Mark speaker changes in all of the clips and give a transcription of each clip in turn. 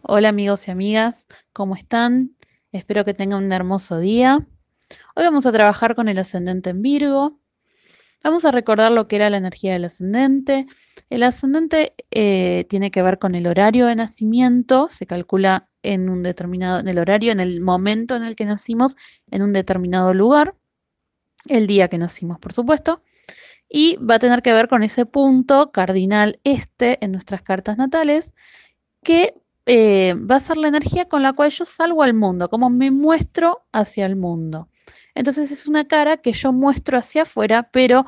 Speaker 1: Hola amigos y amigas, ¿cómo están? Espero que tengan un hermoso día. Hoy vamos a trabajar con el ascendente en Virgo. Vamos a recordar lo que era la energía del ascendente. El ascendente tiene que ver con el horario de nacimiento, se calcula en un determinado, en el horario, en el momento en el que nacimos, en un determinado lugar, el día que nacimos, por supuesto, y va a tener que ver con ese punto cardinal este en nuestras cartas natales que va a ser la energía con la cual yo salgo al mundo, como me muestro hacia el mundo. Entonces es una cara que yo muestro hacia afuera, pero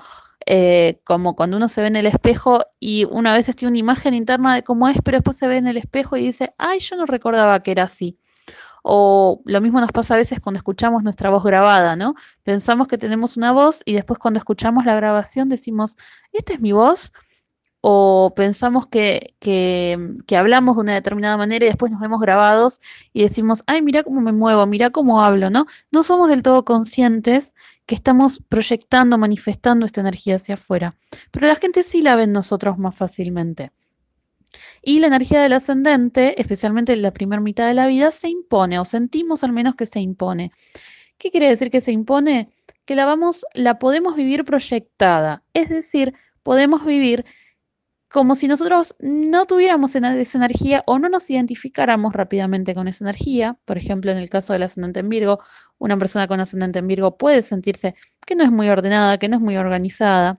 Speaker 1: como cuando uno se ve en el espejo y una vez tiene una imagen interna de cómo es, pero después se ve en el espejo y dice, ay, yo no recordaba que era así. O lo mismo nos pasa a veces cuando escuchamos nuestra voz grabada, ¿no? Pensamos que tenemos una voz y después cuando escuchamos la grabación decimos, ¿esta es mi voz? O pensamos que hablamos de una determinada manera y después nos vemos grabados y decimos, ay, mira cómo me muevo, mira cómo hablo, ¿no? No somos del todo conscientes que estamos proyectando, manifestando esta energía hacia afuera, pero la gente sí la ve en nosotros más fácilmente. Y la energía del ascendente, especialmente en la primera mitad de la vida, se impone, o sentimos al menos que se impone. ¿Qué quiere decir que se impone? Que la podemos vivir proyectada, es decir, podemos vivir como si nosotros no tuviéramos esa energía o no nos identificáramos rápidamente con esa energía. Por ejemplo, en el caso del ascendente en Virgo, una persona con ascendente en Virgo puede sentirse que no es muy ordenada, que no es muy organizada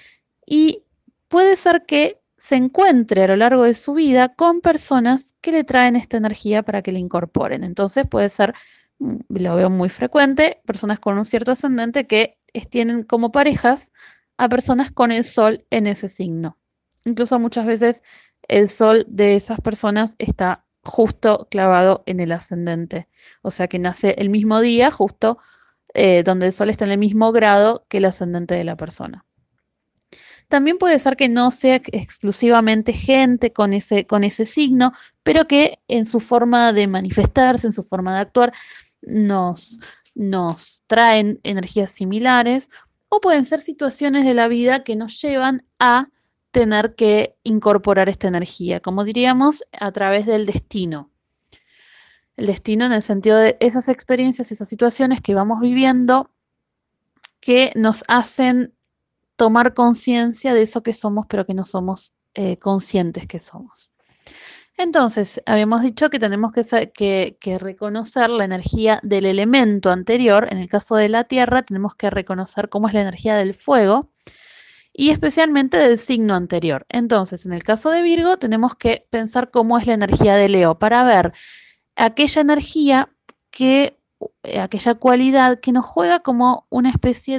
Speaker 1: y puede ser que se encuentre a lo largo de su vida con personas que le traen esta energía para que la incorporen. Entonces puede ser, lo veo muy frecuente, personas con un cierto ascendente que tienen como parejas a personas con el sol en ese signo. Incluso muchas veces el sol de esas personas está justo clavado en el ascendente. O sea que nace el mismo día, justo donde el sol está en el mismo grado que el ascendente de la persona. También puede ser que no sea exclusivamente gente con ese signo, pero que en su forma de manifestarse, en su forma de actuar, nos, nos traen energías similares, o pueden ser situaciones de la vida que nos llevan a tener que incorporar esta energía, como diríamos, a través del destino. El destino en el sentido de esas experiencias, esas situaciones que vamos viviendo que nos hacen tomar conciencia de eso que somos, pero que no somos conscientes que somos. Entonces, habíamos dicho que tenemos que reconocer la energía del elemento anterior. En el caso de la Tierra, tenemos que reconocer cómo es la energía del fuego y especialmente del signo anterior. Entonces, en el caso de Virgo, tenemos que pensar cómo es la energía de Leo para ver aquella energía que, aquella cualidad que nos juega como una especie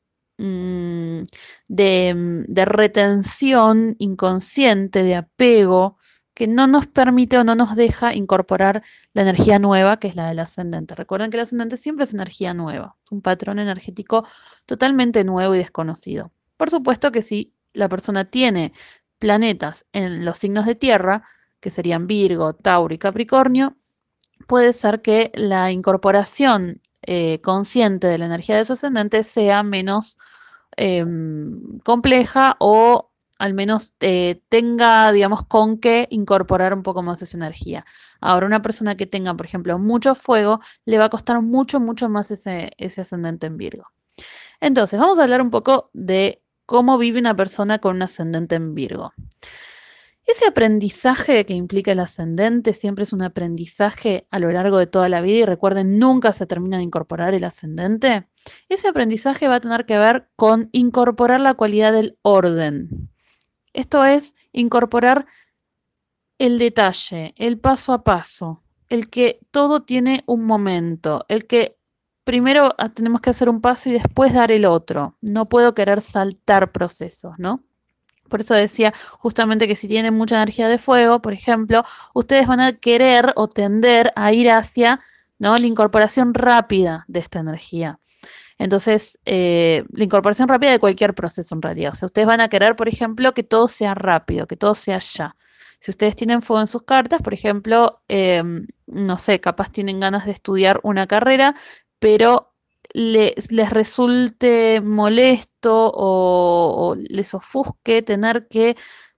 Speaker 1: mm, de retención inconsciente, de apego, que no nos permite o no nos deja incorporar la energía nueva, que es la del ascendente. Recuerden que el ascendente siempre es energía nueva, es un patrón energético totalmente nuevo y desconocido. Por supuesto que si la persona tiene planetas en los signos de tierra, que serían Virgo, Tauro y Capricornio, puede ser que la incorporación consciente de la energía de su ascendente sea menos eh, compleja o al menos tenga, digamos, con qué incorporar un poco más esa energía. Ahora, una persona que tenga, por ejemplo, mucho fuego, le va a costar mucho, mucho más ese ascendente en Virgo. Entonces, vamos a hablar un poco de cómo vive una persona con un ascendente en Virgo. Ese aprendizaje que implica el ascendente siempre es un aprendizaje a lo largo de toda la vida y recuerden, nunca se termina de incorporar el ascendente. Ese aprendizaje va a tener que ver con incorporar la cualidad del orden. Esto es incorporar el detalle, el paso a paso, el que todo tiene un momento, el que primero tenemos que hacer un paso y después dar el otro. No puedo querer saltar procesos, ¿no? Por eso decía justamente que si tienen mucha energía de fuego, por ejemplo, ustedes van a querer o tender a ir hacia, ¿no?, la incorporación rápida de esta energía. Entonces, la incorporación rápida de cualquier proceso en realidad. O sea, ustedes van a querer, por ejemplo, que todo sea rápido, que todo sea ya. Si ustedes tienen fuego en sus cartas, por ejemplo, no sé, capaz tienen ganas de estudiar una carrera, pero les resulte molesto o les ofusque tener que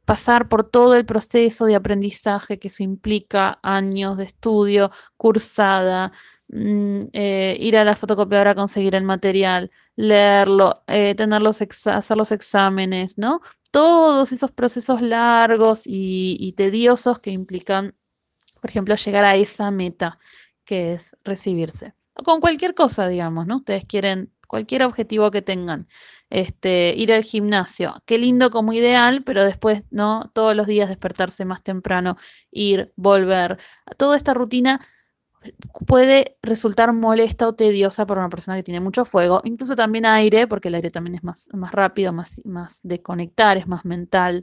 Speaker 1: pasar por todo el proceso de aprendizaje que eso implica, años de estudio, cursada, ir a la fotocopiadora a conseguir el material, leerlo, hacer los exámenes, ¿no? Todos esos procesos largos y tediosos que implican, por ejemplo, llegar a esa meta que es recibirse. O con cualquier cosa, digamos, ¿no? Ustedes quieren cualquier objetivo que tengan. Ir al gimnasio, qué lindo como ideal, pero después, ¿no? Todos los días despertarse más temprano, ir, volver. Toda esta rutina puede resultar molesta o tediosa para una persona que tiene mucho fuego, incluso también aire, porque el aire también es más rápido, más de conectar, es más mental.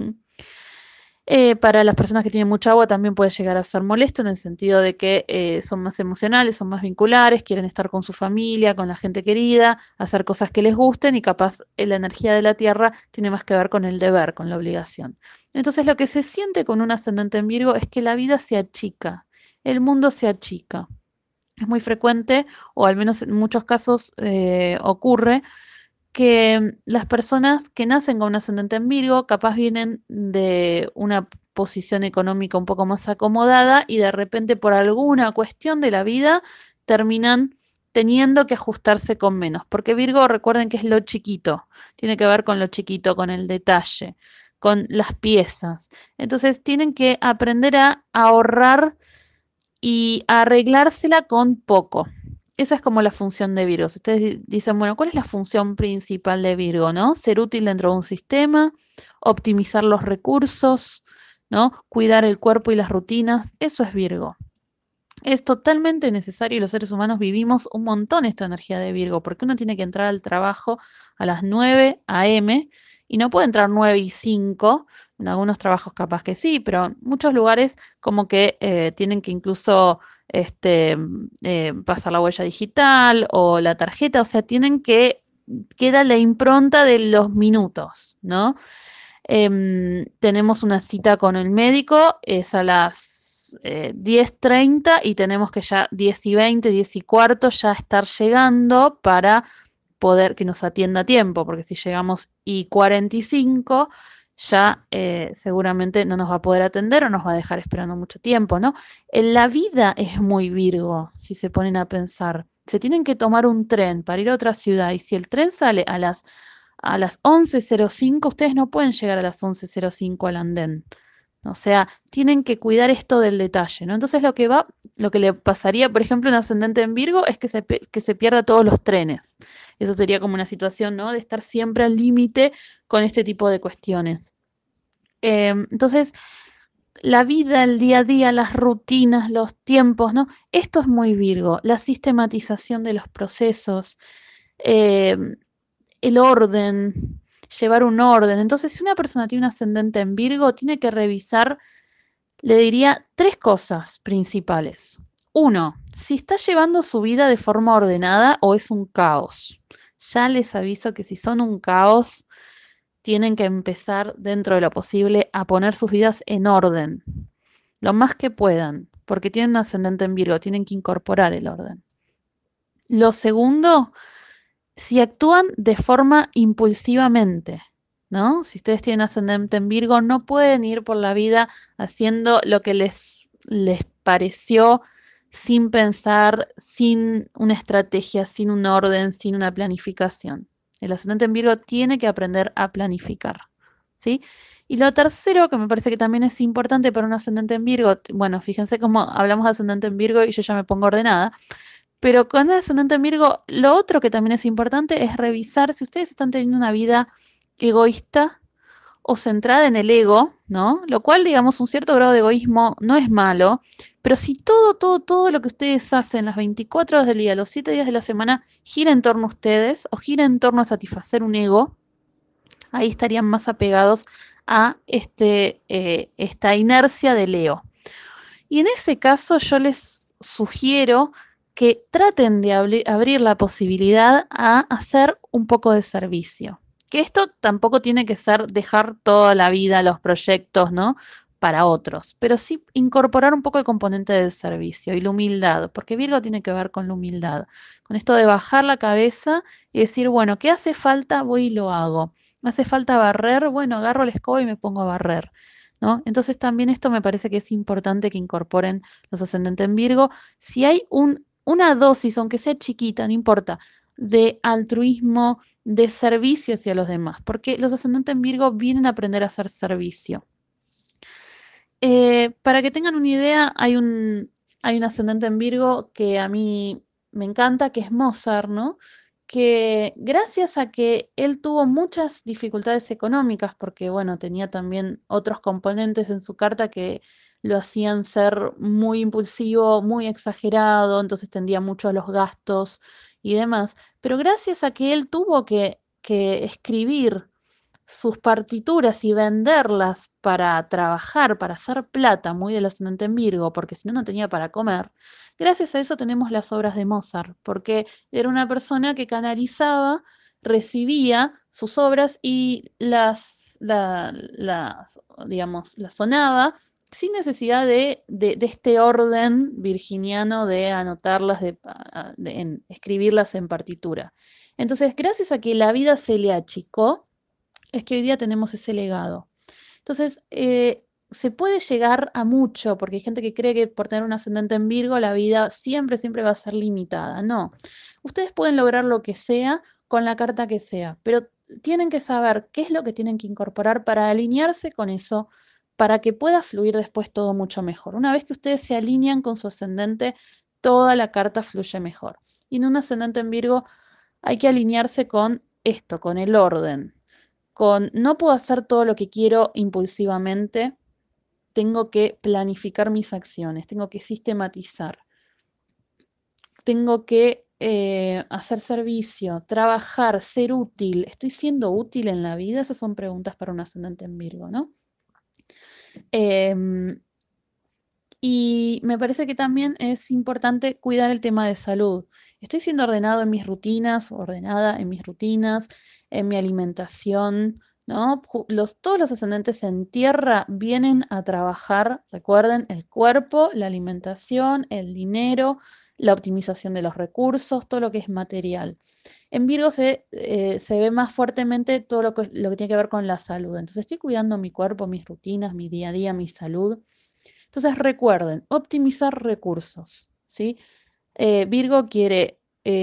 Speaker 1: Para las personas que tienen mucha agua también puede llegar a ser molesto en el sentido de que son más emocionales, son más vinculares, quieren estar con su familia, con la gente querida, hacer cosas que les gusten y capaz la energía de la tierra tiene más que ver con el deber, con la obligación. Entonces lo que se siente con un ascendente en Virgo es que la vida se achica, el mundo se achica. Es muy frecuente, o al menos en muchos casos ocurre, que las personas que nacen con un ascendente en Virgo capaz vienen de una posición económica un poco más acomodada y de repente por alguna cuestión de la vida terminan teniendo que ajustarse con menos, porque Virgo recuerden que es lo chiquito, tiene que ver con lo chiquito, con el detalle, con las piezas. Entonces tienen que aprender a ahorrar y a arreglársela con poco. Esa es como la función de Virgo. Si ustedes dicen, bueno, ¿cuál es la función principal de Virgo, no? Ser útil dentro de un sistema, optimizar los recursos, ¿no? Cuidar el cuerpo y las rutinas. Eso es Virgo. Es totalmente necesario y los seres humanos vivimos un montón esta energía de Virgo, porque uno tiene que entrar al trabajo a las 9 a.m. y no puede entrar 9 y 5, en algunos trabajos capaz que sí, pero en muchos lugares como que tienen que incluso pasar la huella digital o la tarjeta, o sea, queda la impronta de los minutos, ¿no? Tenemos una cita con el médico, es a las 10:30 y tenemos que ya 10:20, 10:15 ya estar llegando para poder que nos atienda a tiempo, porque si llegamos y 45 ya seguramente no nos va a poder atender o nos va a dejar esperando mucho tiempo, ¿no? En la vida es muy Virgo, si se ponen a pensar. Se tienen que tomar un tren para ir a otra ciudad y si el tren sale a las 11:05, ustedes no pueden llegar a las 11:05 al andén. O sea, tienen que cuidar esto del detalle, ¿no? Entonces lo que le pasaría, por ejemplo, a un ascendente en Virgo es que se pierda todos los trenes. Eso sería como una situación, ¿no? De estar siempre al límite con este tipo de cuestiones. Entonces, la vida, el día a día, las rutinas, los tiempos, ¿no? Esto es muy Virgo, la sistematización de los procesos, eh, el orden, llevar un orden. Entonces, si una persona tiene un ascendente en Virgo, tiene que revisar, le diría, tres cosas principales. Uno, si está llevando su vida de forma ordenada o es un caos. Ya les aviso que si son un caos, tienen que empezar dentro de lo posible a poner sus vidas en orden, lo más que puedan, porque tienen un ascendente en Virgo, tienen que incorporar el orden. Lo segundo, si actúan de forma impulsivamente, ¿no? Si ustedes tienen ascendente en Virgo, no pueden ir por la vida haciendo lo que les pareció sin pensar, sin una estrategia, sin un orden, sin una planificación. El ascendente en Virgo tiene que aprender a planificar, ¿sí? Y lo tercero, que me parece que también es importante para un ascendente en Virgo, bueno, fíjense cómo hablamos de ascendente en Virgo y yo ya me pongo ordenada, pero con el ascendente en Virgo, lo otro que también es importante es revisar si ustedes están teniendo una vida egoísta o centrada en el ego, ¿no? Lo cual, digamos, un cierto grado de egoísmo no es malo, pero si todo lo que ustedes hacen las 24 horas del día, los 7 días de la semana, gira en torno a ustedes o gira en torno a satisfacer un ego, ahí estarían más apegados a esta inercia de Leo. Y en ese caso yo les sugiero que traten de abrir la posibilidad a hacer un poco de servicio. Que esto tampoco tiene que ser dejar toda la vida los proyectos, ¿no? Para otros, pero sí incorporar un poco el componente del servicio y la humildad, porque Virgo tiene que ver con la humildad, con esto de bajar la cabeza y decir, bueno, ¿qué hace falta? Voy y lo hago. ¿Me hace falta barrer? Bueno, agarro la escoba y me pongo a barrer, ¿no? Entonces también esto me parece que es importante que incorporen los ascendentes en Virgo. Si hay una dosis, aunque sea chiquita, no importa, de altruismo, de servicio hacia los demás, porque los ascendentes en Virgo vienen a aprender a hacer servicio. Para que tengan una idea, hay un ascendente en Virgo que a mí me encanta, que es Mozart, ¿no? Que gracias a que él tuvo muchas dificultades económicas, porque bueno, tenía también otros componentes en su carta que lo hacían ser muy impulsivo, muy exagerado, entonces tendía mucho a los gastos y demás. Pero gracias a que él tuvo que escribir sus partituras y venderlas para trabajar, para hacer plata, muy del ascendente en Virgo, porque si no, no tenía para comer. Gracias a eso tenemos las obras de Mozart, porque era una persona que canalizaba, recibía sus obras y digamos, las sonaba sin necesidad de este orden virginiano de anotarlas, escribirlas en partitura. Entonces, gracias a que la vida se le achicó, es que hoy día tenemos ese legado. Entonces, se puede llegar a mucho, porque hay gente que cree que por tener un ascendente en Virgo la vida siempre, siempre va a ser limitada. No, ustedes pueden lograr lo que sea con la carta que sea, pero tienen que saber qué es lo que tienen que incorporar para alinearse con eso, para que pueda fluir después todo mucho mejor. Una vez que ustedes se alinean con su ascendente, toda la carta fluye mejor. Y en un ascendente en Virgo hay que alinearse con esto, con el orden, con no puedo hacer todo lo que quiero impulsivamente, tengo que planificar mis acciones, tengo que sistematizar, tengo que hacer servicio, trabajar, ser útil. ¿Estoy siendo útil en la vida? Esas son preguntas para un ascendente en Virgo, ¿no? Em, y me parece que también es importante cuidar el tema de salud. Estoy siendo ordenado en mis rutinas, ordenada en mis rutinas, en mi alimentación, ¿no? Todos los ascendentes en tierra vienen a trabajar, recuerden, el cuerpo, la alimentación, el dinero, la optimización de los recursos, todo lo que es material. En Virgo se ve más fuertemente todo lo que tiene que ver con la salud. Entonces estoy cuidando mi cuerpo, mis rutinas, mi día a día, mi salud. Entonces recuerden, optimizar recursos, ¿sí? Virgo quiere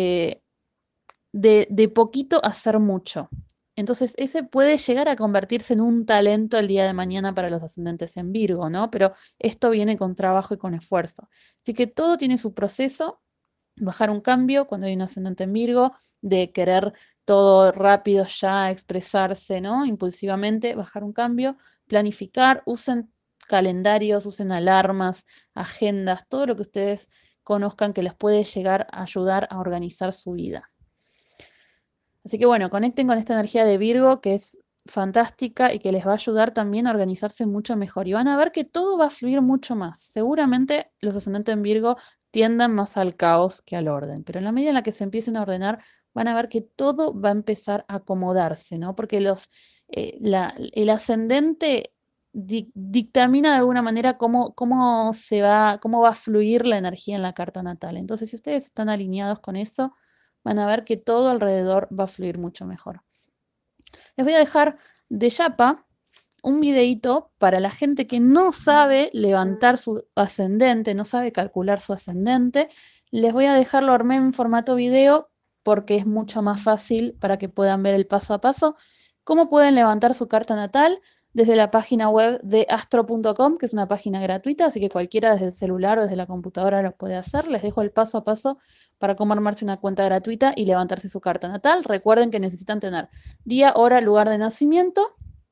Speaker 1: de poquito hacer mucho. Entonces ese puede llegar a convertirse en un talento el día de mañana para los ascendentes en Virgo, ¿no? Pero esto viene con trabajo y con esfuerzo. Así que todo tiene su proceso. Bajar un cambio cuando hay un ascendente en Virgo, de querer todo rápido ya, expresarse, ¿no? Impulsivamente, bajar un cambio, planificar, usen calendarios, usen alarmas, agendas, todo lo que ustedes conozcan que les puede llegar a ayudar a organizar su vida. Así que bueno, conecten con esta energía de Virgo que es fantástica y que les va a ayudar también a organizarse mucho mejor. Y van a ver que todo va a fluir mucho más. Seguramente los ascendentes en Virgo tiendan más al caos que al orden, pero en la medida en la que se empiecen a ordenar, van a ver que todo va a empezar a acomodarse, ¿no? Porque el ascendente dictamina de alguna manera cómo va a fluir la energía en la carta natal. Entonces, si ustedes están alineados con eso, van a ver que todo alrededor va a fluir mucho mejor. Les voy a dejar de Yapa un videíto para la gente que no sabe levantar su ascendente, no sabe calcular su ascendente. Les voy a dejarlo, armé en formato video porque es mucho más fácil para que puedan ver el paso a paso. Cómo pueden levantar su carta natal desde la página web de astro.com, que es una página gratuita, así que cualquiera desde el celular o desde la computadora lo puede hacer. Les dejo el paso a paso para cómo armarse una cuenta gratuita y levantarse su carta natal. Recuerden que necesitan tener día, hora, lugar de nacimiento.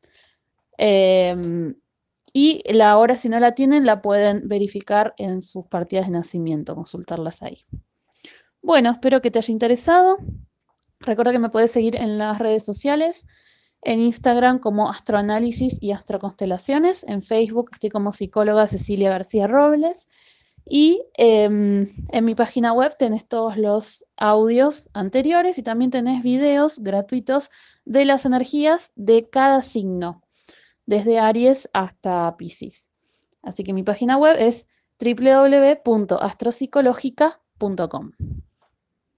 Speaker 1: Y la hora, si no la tienen, la pueden verificar en sus partidas de nacimiento, consultarlas ahí. Bueno, espero que te haya interesado. Recuerda que me puedes seguir en las redes sociales, en Instagram como Astroanálisis y Astroconstelaciones, en Facebook estoy como psicóloga Cecilia García Robles y en mi página web tenés todos los audios anteriores y también tenés videos gratuitos de las energías de cada signo, desde Aries hasta Piscis. Así que mi página web es www.astropsicológica.com.